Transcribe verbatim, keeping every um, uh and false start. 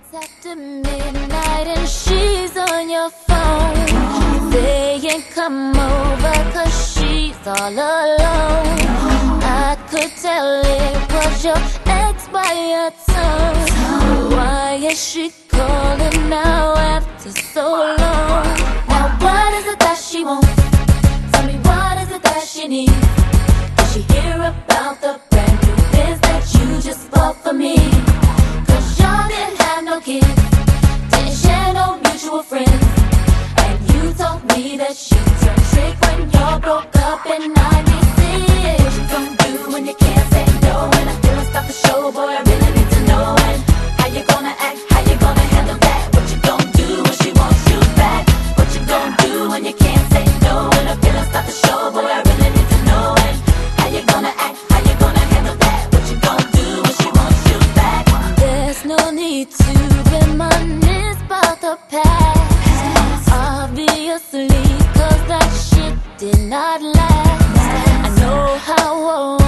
It's after midnight and she's on your phone, saying come over cause she's all alone. I could tell it was your ex by your tone. Why is she calling now after so long? Now what is it that she wants? Tell me what is it that she needs? Did she hear about the brand new biz that you just bought for me? Cause y'all didn't have no kids, didn't share no mutual friends, and you told me that she turned trick when y'all broke up in ninety-six. What you gonna do when you can't say no? And I feel stop the show, boy, I really need to know. And how you gonna act, how you gonna handle that? What you gonna do when she wants you back? What you gonna do when you can't say no? And I feel stop the show, boy, I really need to know. And how you gonna act, how you gonna handle that? What you gonna do when she wants you back? There's no need to reminisce about the past, obviously, cause that shit did not last. I know how